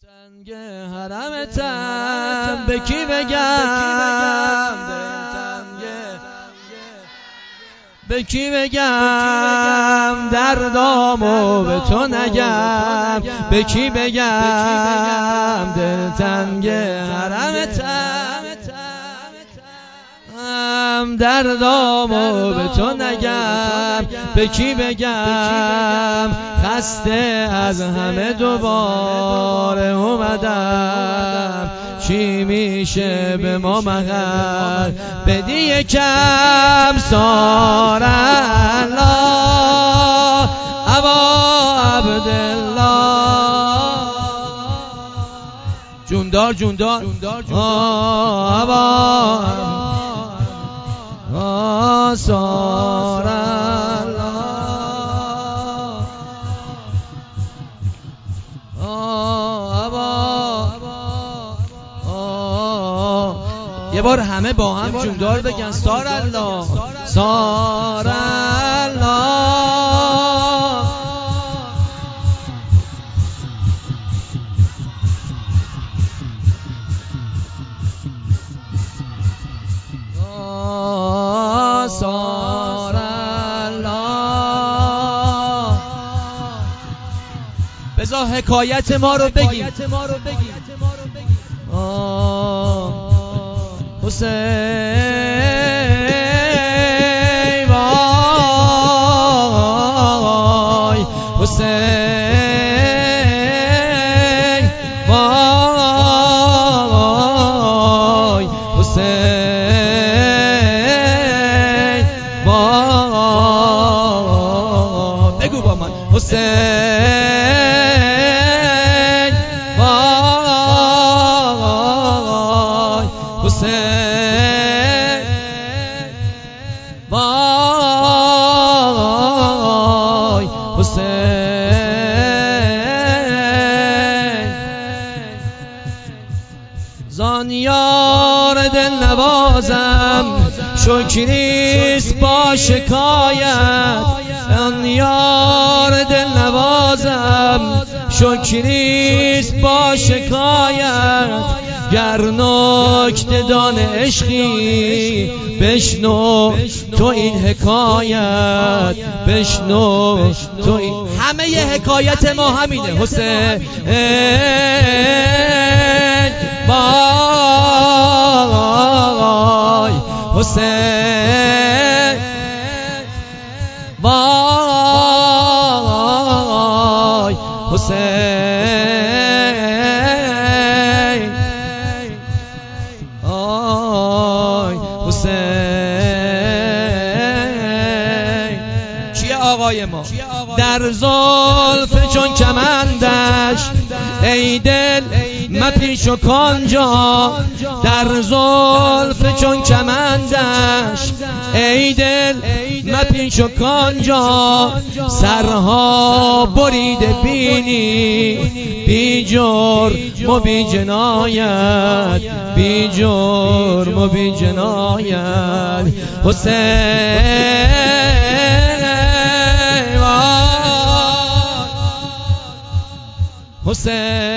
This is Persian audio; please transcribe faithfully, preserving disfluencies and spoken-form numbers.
تنگ حرمتم به کی بگم، به کی بگم دردامو به تو نگم، به کی بگم دلتنگ حرمتم دردامو به تو نگم، به کی بگم خسته از همه دوباره اومدم، چی میشه به ما مگر بدی یکم سار الله ابا عبدالله جوندار جوندار ابا سار الله یه بار همه با هم جوندار بگن سار الله سار الله سار الله. بذار حکایت ما رو بگیم. حسین وای حسین وای حسین وای بگو با من حسین وای حسین وای حسین زان یار دل نوازم شکریست با شکایت، زان یار دل نوازم شکریست با شکایت، گر نکته دان عشقی بشنو تو این حکایت، بشنو تو این همه ی حکایت ما همینه. حسین وای حسین وای حسین آی حسین چیه آقای ما در زلف چون کمندش ای دل مپیچ و کانجا، در زلف چون کمندش ای دل مپیچ و کانجا، سرها بریده بینی بی جرم و بی جنایت، بی جرم و بی جنایت. حسین حسین